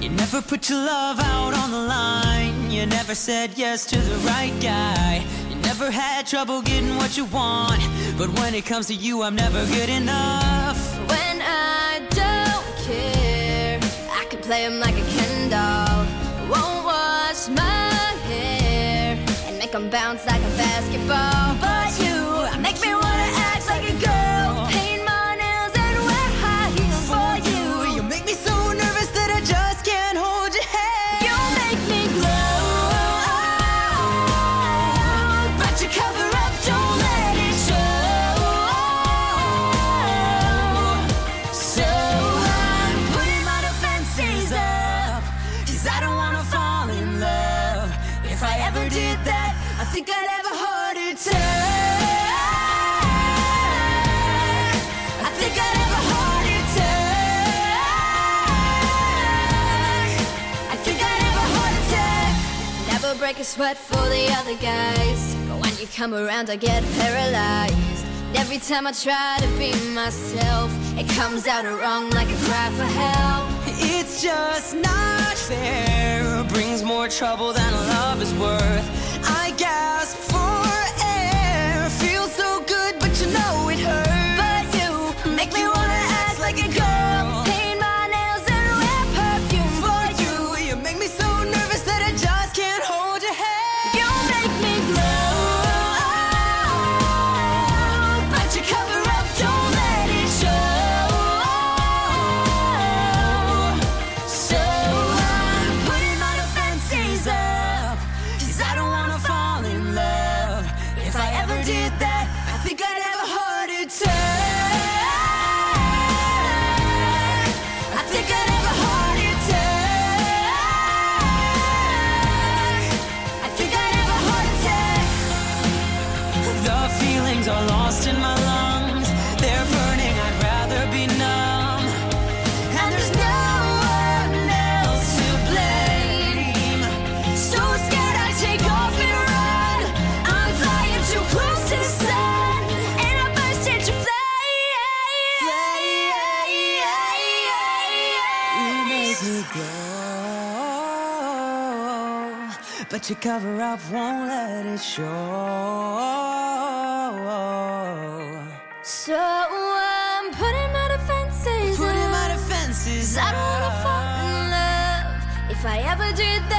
You never put your love out on the line. You never said yes to the right guy. You never had trouble getting what you want. But when it comes to you, I'm never good enough. When I don't care, I can play him like a Ken doll. Won't wash my hair and make him bounce like a basketball. But you make me wanna act like a girl, paint my nails and wear high heels for you. You make me so nervous that I just can't hold your hand. You make me glow, but you cover up, don't let it show. So I'm putting my defenses up, 'cause I don't wanna fall in love. If I ever did that, I think I'd have a heart attack. I think I'd have a heart attack. I think I'd have a heart attack. Never break a sweat for the other guys, but when you come around I get paralyzed. And every time I try to be myself, it comes out wrong like a cry for help. It's just not fair. Brings more trouble than love is worth. I gasp for air. Feels so good, but you know it hurts. But you make me wanna act like a girl, paint my nails and wear perfume for you. You make me so nervous that I just can't hold your hand. You make me glow, but you cover up, don't let it show. So I'm putting my defenses up, 'cause I don't wanna fall in love. If I ever did that, I think I'd have a heart attack. I think I'd have a heart attack. I think I'd have a heart attack. The feelings are lost in my lungs. They're burning, I'd rather be numb. And there's no one else to blame. So scared I take off and run. I'm flying too close to the sun, and I burst into flame. You make me glow, but your cover up won't let it show. So I'm putting my defenses Putting up, my defenses 'cause I don't wanna fall in love. If I ever did that,